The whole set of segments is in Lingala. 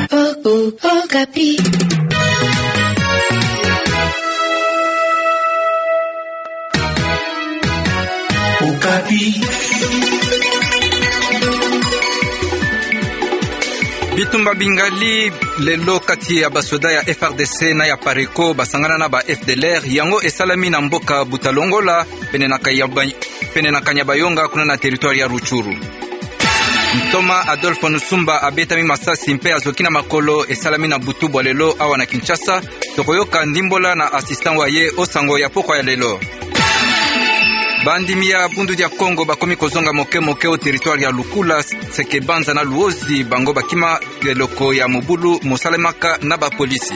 Okapi. Okapi. Bitumba bingali lelo kati ya basoda ya FRDC na ya Pareko basangana na ba FDLR yango esalami na mboka Butalongola pene na Kanyabayonga kuna na territoire ya Ruchuru. Ntoma Adolfo Nusumba abetami masasi mpe azokina makolo esalami na Butubu lelo awa na Kinshasa tokoyoka ndimbola na assistant waye osango ya pokwa ya lelo. Bandimi ya bundu dia Kongo bakomi kozonga moke o territoire ya Lukula Sekebanza na Luozi bango bakima keloko ya Mobulu Mosalemaka na ba polisi.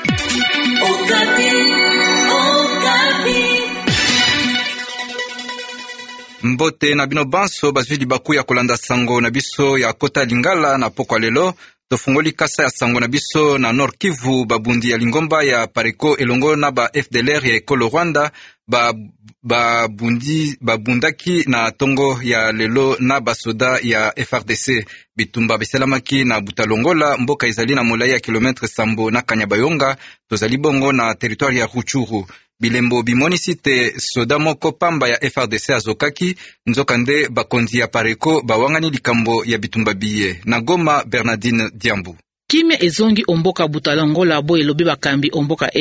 Mbote na bino banso bazwidi baku ya kolanda sango na biso ya kota Lingala na pokwa lelo tofungoli kasa ya sango na biso na Nord Kivu babundi ya Lingomba ya Pareko elongo na ba FDLR ya Ekolo Rwanda babundaki na tongo ya lelo na basoda ya FRDC bitumba beselamaki na Butalongola mboka izali na molai ya kilometre sambo na Kanyabayonga tozali bongo na territoire ya Ruchuru. Bilembo bimonisi te soda moko pamba ya FRDC azokaki nzoka nde bakonzi ya Pareko bawangani likambo ya bitumba biye na Goma. Bernardine Diambu. Kimia ezongi omboka Butalongola bo elobi bakambi omboka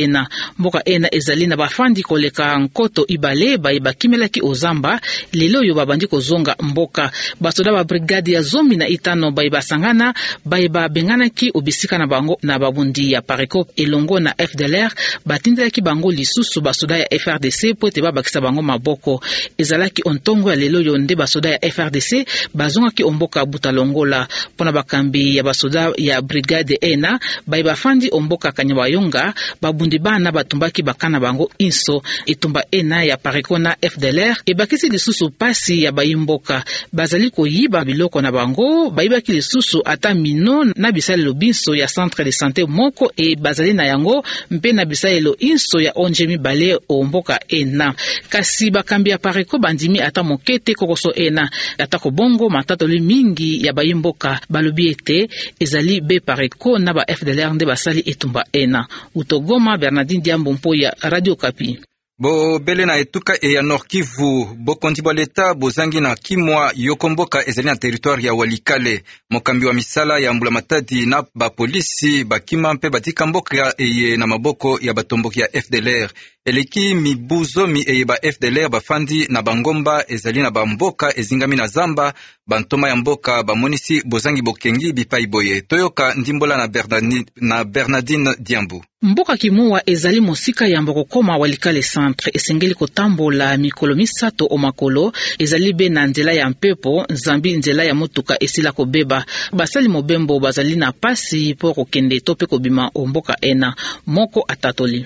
ena ezali na bafandi koleka nkoto ibale ba kimelaki ozamba lelo yo babandi kozonga mboka basoda ba brigade ya 15 basangana ba bengana ki obisika na bango na babundi ya Pareko elongo na FDLR batindelaki bango lisusu basoda ya FRDC po te babakisa bango maboko ezalaki ontongo ya lelo yo nde basoda ya FRDC bazongaki omboka Butalongola pona bakambi ya basoda ya brigade de ena bafandi omboka Kanyabayonga babundi bana batumbaki bakana bango inso etumba ena ya Pareko na FDLR ebakisi lisusu pasi ya bayimboka bazali koyiba biloko na bango bayibaki lisusu ata mino na bisalelo binso ya centre de santé moko bazali na yango mpe na bisalelo inso ya onjemi bale omboka ena kasi bakambi ya Pareko bandimi ata mokete kokoso ena ata kobongo matatoli mingi ya bayimboka balobi ete ezali be Pareko na ba FDLR nde basali etumba ena. Utogoma. Bernardine Diambu mpoya Radio Okapi. Bo bele na etuka ya Nord Kivu bokondi bwa leta bozangi na kimwa yokomboka ezali na territoire ya Walikale mokambi wa misala ya Mbula Matadi na ba polisi bakima mpe batika mboka eye na maboko ya batomboki ya FDLR eleki mibuzomi eye ba FDLR bafandi na bangomba ezali na bamboka ezingami na zamba bantoma ya mboka bamonisi bozangi bokengi bipai boye toyoka ndimbola na Bernardine Diambu. Mboka Kimuwa ezali mosika ya mboko koma Walikale centre esengeli kotambola mikolo misato omakolo ezali be na nzela ya mpepo zambi nzela ya motuka esila kobeba basali mobembo bazali na pasi po kokende to pe kobima omboka ena moko atatoli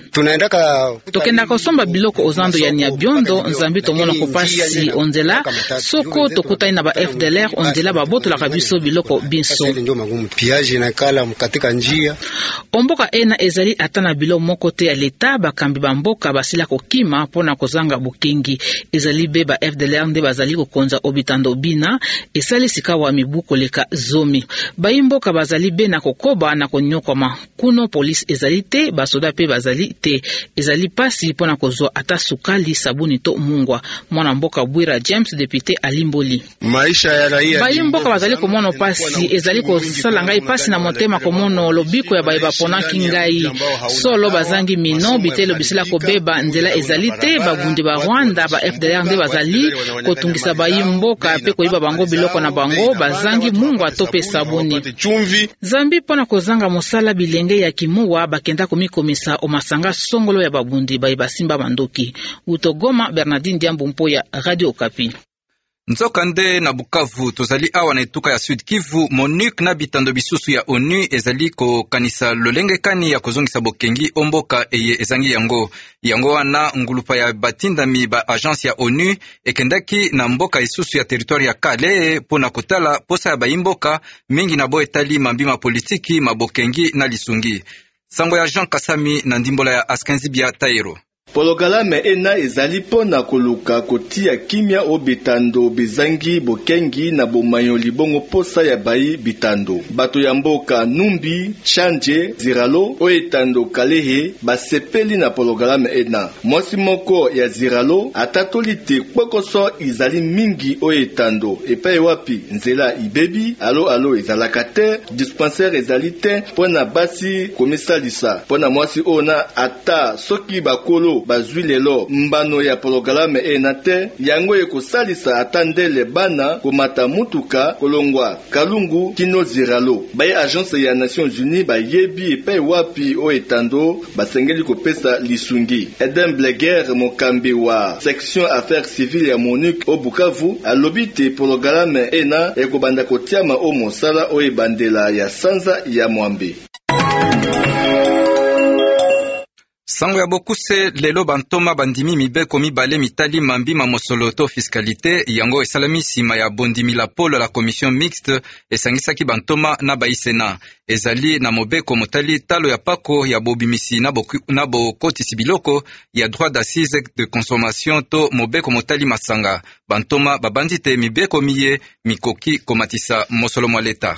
tokenda kosomba biloko ozando ya Nyabiondo nzambi tomona ko pasi onzela soko tokutani na ba FDLR onzela babotola kabiso biloko binso omboka ena ezali atana bilo moko te ya leta bakambi bamboka basila kokima pona kozanga bukengi ezali be ba FDLR nde bazali kokonza obitando bina esali sika wa mibuko leka zomi bayimboka bazali be na kokoba na konyokoma kuno police ezali te basoda pe bazali te ezali pasi pona kozwa ata sukali sabuni to mungwa mwana mboka Bwira James député Alimboli maisha ya raia bayimboka bazali komono pasi ezali kosala ngai pasi na motema komono lobiko ya bayeba pona kingai solo bazangi mino bitelo bisila kobeba nzela ezali te babundi ba Rwanda ba FDLR nde bazali kotungisa bayimboka pe koyiba bango biloko na bango bazangi mungu atope sabuni zambi pona kozanga mosala bilenge ya Kimuwa bakenda komikomisa omasanga songolo ya babundi bayibasimba bandoki Utogoma. Bernardine Diambu mpoya Radio Okapi. Nzoka nde na Bukavu tozali awa na etuka ya Sud Kivu MONUC na bitando bisusu ya ONU ezali kokanisa lolengekani ya kozongisa bokengi omboka eye ezangi yango wana ngulupa ya batindami ba agence ya ONU ekendaki na mboka isusu ya territoire ya Kale pona kotala posa ya bayimboka mingi na bo etali mambima politiki mabokengi na lisungi sango ya Jean Kasami na ndimbola ya Askenzi Bia Tairo. Pologalame ena ezali pona koluka kotia kimia o bitando bizangi bokengi na bomayo libongo posa ya bayi bitando. Bato ya mboka Numbi, Chanje, Ziralo, o etando Kalehe, basepeli na pologalame ena. Mwasi moko ya Ziralo, atatolite kwekoso izali mingi o etando. Epai wapi nzela ibebi, alo ezalakate, dispensaire ezalite, pona basi komisalisa. Pona mwasi ona ata soki bakolo bazwi lelo mbano ya pologalame enate yango ekosalisa atandele bana komata mutuka kolongwa Kalungu kino Ziralo. Baye agence ya Nations Unies bayebi epai wapi o etando basengeli kopesa lisungi. Eden Bleguer mokambi wa section affaires civiles ya MONUC o Bukavu alobi te pologalame ena ekobanda kotiama o mosala o ebandela ya sanza ya mwambe. Sango ya bokuse lelo bantoma bandimi mibeko mibale mitali mambi mamosolo to fiscalité yango esalami sima ya bondimi la polo la commission mixte esangisaki bantoma na baisena ezali na mobeko motali talo ya pako ya bobimisi na bokotisi biloko ya droit d'assise de consommation to mobeko motali masanga bantoma babandi te mibeko miye mikoki komatisa mosolo mwa leta.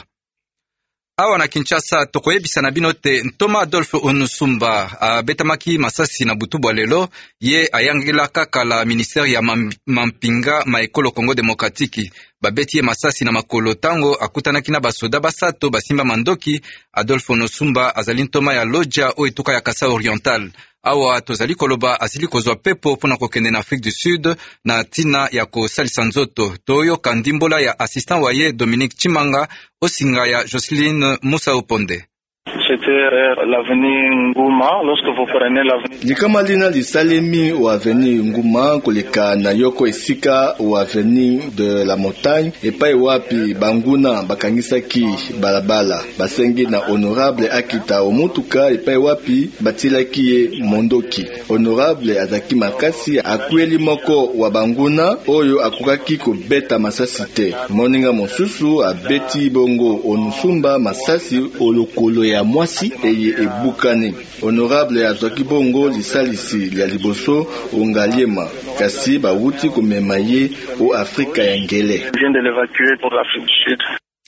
Awa na Kinshasa tokoyebisa na bino te ntoma Adolphe Onusumba abetamaki masasi na butu bwa lelo ye ayangela kaka la ministère ya mampinga maekolo Congo Demokratiki babeti ye masasi na makolo tango akutanaki na basoda basato basimba mandoki. Adolphe Onusumba azali ntoma ya loja o etuka ya Kasa Oriental. Awa tozali koloba asili kozwa pepo pona kokende na Afrique du Sud na tina ya kosalisa nzoto toyo kandimbola ya assistant waye Dominique Chimanga osinga ya Jocelyne Moussa Oponde. C'était l'avenue Nguma. Lorsque vous prenez l'avenue Likama lina lisalemi ou avenue Nguma koleka na yoko esika ou avenue de la montagne epai wapi banguna bakangisaki balabala basengi na honorable akita omutuka epai wapi batilaki ye mondoki. Honorable azaki makasi akweli moko wa banguna oyo akukaki kobeta masasi te. Moninga mosusu abeti bongo Onusumba masasi olokolo ya mwasi eye ebukani. Honorable azwaki bongo lisalisi ya liboso ongaliema kasi bawuti komema ye o Afrika ya ngele. vient de l'évacuer pour l'Afrique du Sud.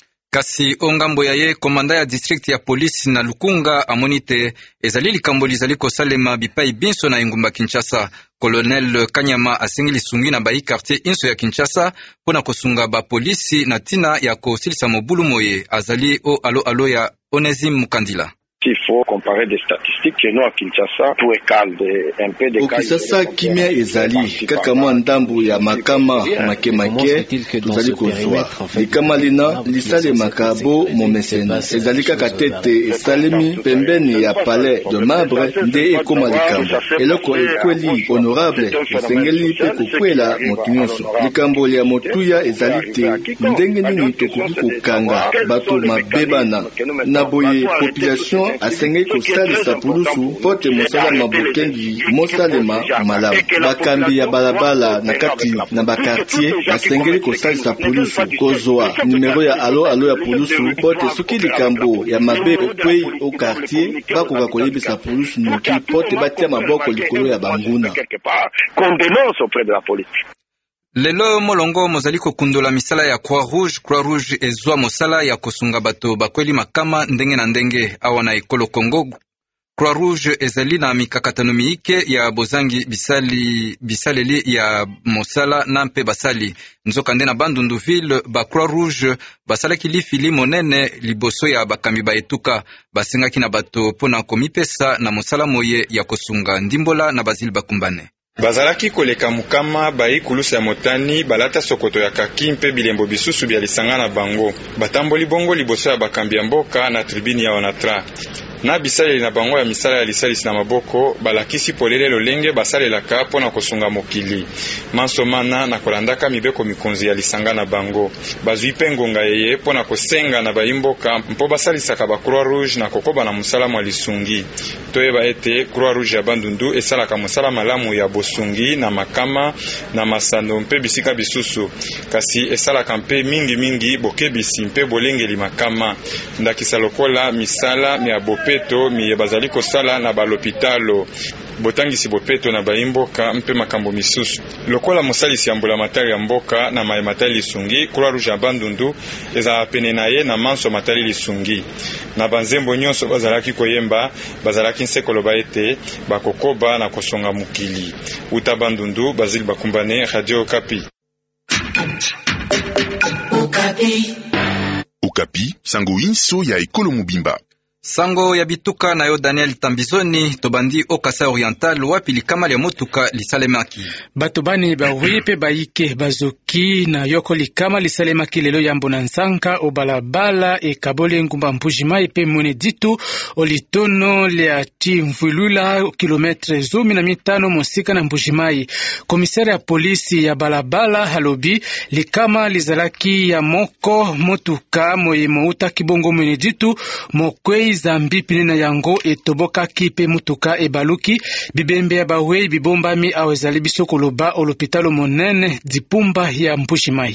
Kasi ongambo ya ye komanda ya district ya polisi na Lukunga amonite ezali likambo lizali kosalema bipai binso na engumba Kinshasa. Colonel Kanyama asengi lisungi na bayi quartier inso ya Kinshasa pona kosunga ba polisi na tina ya kosilisa mobulu moye azali o alo ya Onesime Mukandila. Il faut comparer des statistiques que nous à Kinshasa tout est calme un peu de calme. Okisasa kimia ezali kaka mwa ndambu ya makama make tozali kozwa likama lina lisale makabo momesena ezali kaka tete esalemi pembeni ya palais de marbre nde ekoma likambo eloko ekweli honorable esengeli pe kokwela motu nyonso likambo ya motuya ezali te ndenge nini tokoki kokanga bato mabebana na boye population asenge kosalisa pulusu pote mosala mabokengi mosalema malamu bakambi ya balabala na kati na bakartier asengeli kosalisa pulusu kozwa numero ya alo ya pulusu pote soki likambo ya mabe ekwei o quartier bakoka koyebisa pulusu noki pote batia maboko likolo ya banguna. Lelo molongo mozali kokundola misala ya Croix Rouge ezwa mosala ya kosunga bato bakweli makama ndenge na ndenge awa na ekolo Congo. Croix Rouge ezali na mikakatano miike ya bozangi bisaleli ya mosala na mpe basali nzoka nde na Bandunduville ba Croix Rouge basalaki lifili monene liboso ya bakambi baetuka basengaki na bato pona komipesa na mosala moye ya kosunga ndimbola na Bazili Bakumbane. Bazalaki koleka mukama bayi kulusa ya motani balata sokoto ya kaki mpe bilembo bisusu bya lisanga na bango batamboli bongo liboso ya bakambi ya mboka na tribune ya Onatra na bisaleli na bango ya misala ya lisalisi na maboko balakisi polele lolenge basalelaka pona kosunga mokili mansomana na kolandaka mibeko mikonzi ya lisanga na bango bazwi pe ngonga yeye pona kosenga na bayimboka mpo basalisaka ba Croix Rouge na kokoba na musala mwa lisungi toyeba ete Croix Rouge ya Bandundu esalaka musala malamu ya bosungi na makama na masano mpe bisika bisusu kasi esalaka mpe mingi bokebisi mpe bolengeli makama ndakisa lokola misala ya bope bopeto miye bazali kosala na balopitalo botangisi bopeto na baimboka mpe makambo misusu lokola mosalisi ya mbulamatari ya mboka na maye matali lisungi Croix Rouge ya Bandundu ezala pene na ye na manso matali lisungi na banzembo nyonso bazalaki koyemba bazalaki nsekolo ete bakokoba na kosonga mukili uta Bandundu Bazili Bakumbane Radio Okapi. Okapi sango inso ya ekolo mobimba. Sango ya bituka na yo Daniel Tambizoni tobandi o Kasai Oriental wapi likama ya motuka lisalemaki. Bato bani bawi pe baike bazoki na yoko likama lisalemaki lelo yambo na nsanka o balabala e kabole ngumba Mbujimai pe Moneditu o litono le ati mvulula kilometre 15 mosika na Mbujimai. Komisari ya polisi ya balabala halobi likama lizalaki ya moko motuka moye mouta kibongo Moneditu mokwe zambi pinena yango etoboka kipe mutuka ebaluki bibembe ya bawe bibombami awezali biso koloba olopitalo monene dipumba ya Mbujimai.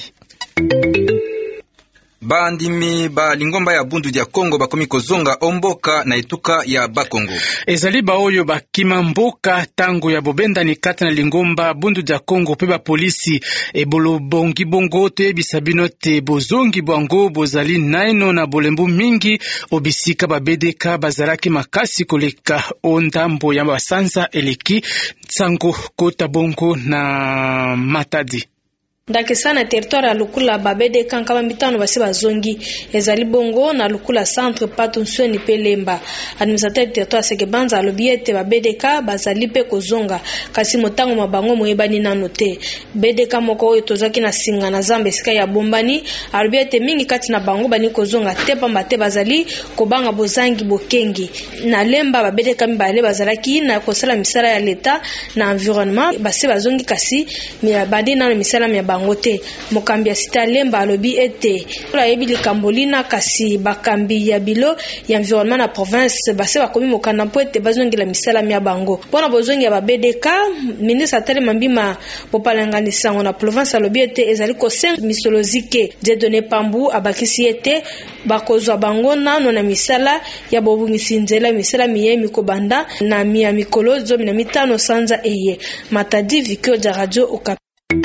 Bandimi ba lingomba ya Bundu dia Kongo bakomi kozonga omboka na etuka ya Bakongo. Ezali ba oyo bakima mboka tango ya bobenda ni kata na lingomba Bundu dia Kongo pe ba polisi ebolo bongi bongo te bisabino te bozongi bango bozali naino na bolembu mingi obisika ba BDK bazalaki makasi koleka ondambo ya basanza eleki sango kota bongo na Matadi. Ndakisa na territoire ya lukula babede kankama mitano basi bazongi ezali bongo na lukula centre Patunsoni Pelemba. Administrateur territoire Sekebanza alobiete babede ka bazali pe kozonga kasi motango mabango moyebani nano te. BDK moko oyo tozaki na singa na Zambia sika ya bombani alobiete mingi kati na bango bani kozonga te pamba te bazali kobanga bozangi bokengi. Na lemba babede ka mibale bazalaki na kosala misala ya leta na environnement basi bazongi kasi badi na misala ya bangote. Mokambi ya sita lemba alobi ete ola yebi likambolina kasi bakambi ya bilo ya environnement na province base bakomi mokanda po ete bazongi la misala ya bango. Pona bozongi ya ba BDK ministre atale mambima popalangani na province alobi ete ezali kosen misolozike de donner pambu abakisi ete bakozwa bango nano na misala ya bobungisi nzela misala miye mikobanda na miya mikolo 15 sanza eye. Matadi Vikio ja Radio Okapi.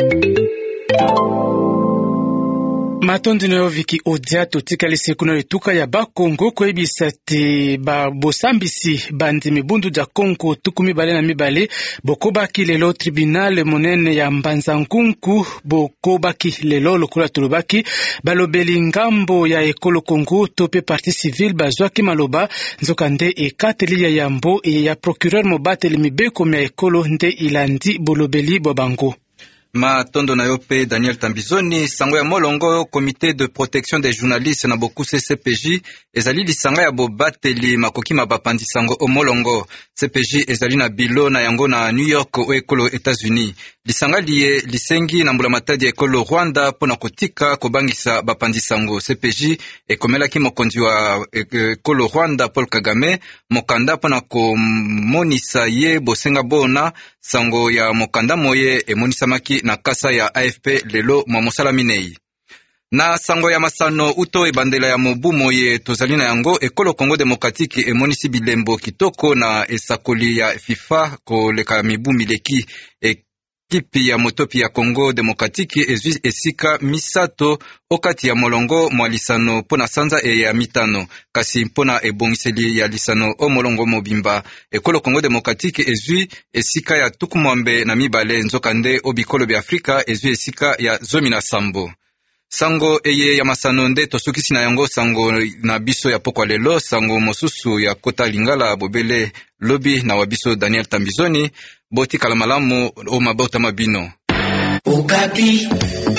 Matondi na viki odia totika lisekuna letuka ya Bakongo koyebisa te ba bosambisi bandimi Bundu dia Kongo tukumi bale na mibale bokobaki lelo tribunal monene ya Mbanza-Nkunku bokobaki lelo lokola tolobaki balobeli ngambo ya ekolo Kongo tope parti civile bazwaki maloba nzoka nde ekateli ya yambo ya procureur Mobateli Mibeko ya ekolo nde ilandi bolobeli bobango. Matondo na yope Daniel Tambizoni sango ya molongo comité de protection des journalistes na bokuse CPJ ezali lisanga ya bobateli makoki mabapandi sango omolongo CPJ ezali na bilo na yango na New York o ekolo États-Unis lisanga liye lisengi na mbula matadi ya ekolo Rwanda pona kotika kobangisa bapandi sango CPJ ekomelaki mokonzi wa ekolo Rwanda Paul Kagame mokanda pona komonisa ye bosenga bona sango ya mokanda moye emonisamaki na kasa ya AFP lelo mwa mosala minei. Na sango ya masano uto ebandela ya mobu moye tozali na yango ekolo Kongo Demokratiki emonisi bilembo kitoko na esakoli ya FIFA koleka mibu mileki ekipi ya motopi ya Kongo Demokratiki ezwi esika misato okati ya molongo mwa lisano pona sanza ya mitano kasi pona ebongiseli ya lisano o molongo mobimba ekolo Kongo Demokratiki ezwi esika ya tukumwambe na mibale nzokande obikolo bya Afrika ezwi esika ya zomi na sambo. Sango eye ya masano nde tosukisi na yango sango na biso ya pokwa lelo sango mosusu ya kota lingala bobele lobi na wabiso Daniel Tambizoni boti kalamalamu o mabota mabino. Okapi.